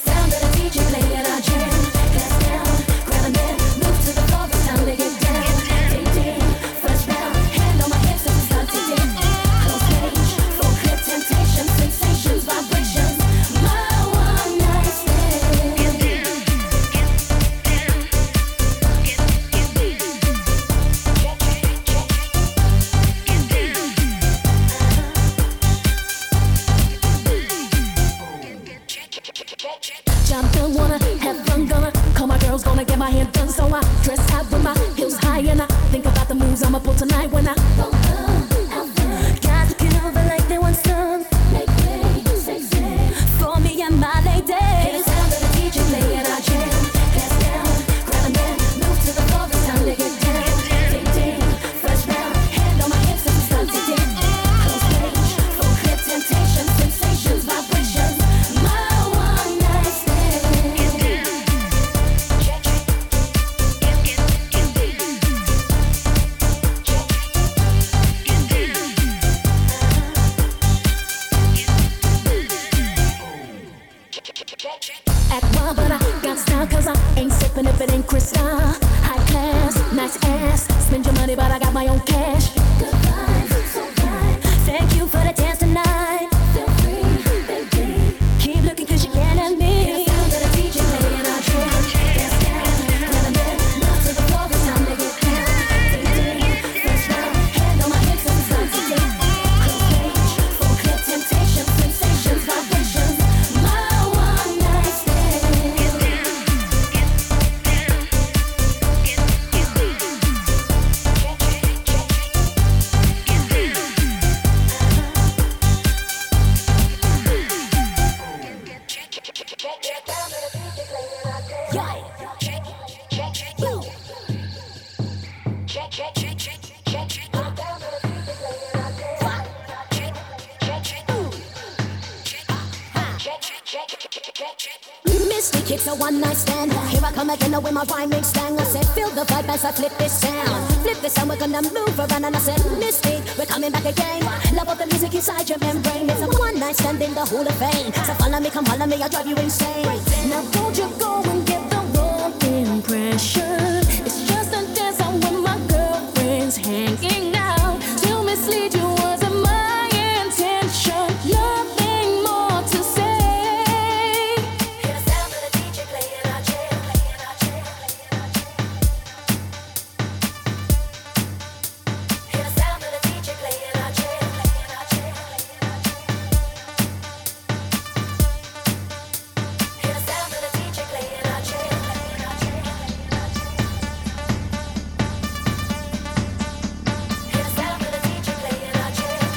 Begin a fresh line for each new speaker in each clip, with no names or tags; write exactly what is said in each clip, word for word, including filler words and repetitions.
It's a one night stand. Here I come again with my rhyming slang. I said, feel the vibe as I flip this sound. Flip this sound, we're gonna move around. And I said, Misty, we're coming back again. Love all the music inside your membrane. It's a one night stand in the Hall of Fame. So follow me, come follow me, I'll drive you insane. Now don't you go and get the wrong impression. It's just a dance out with my girlfriends hanging out. To mislead you wasn't my intention. Nothing more to say.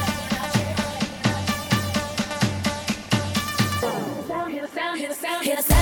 Hear the sound,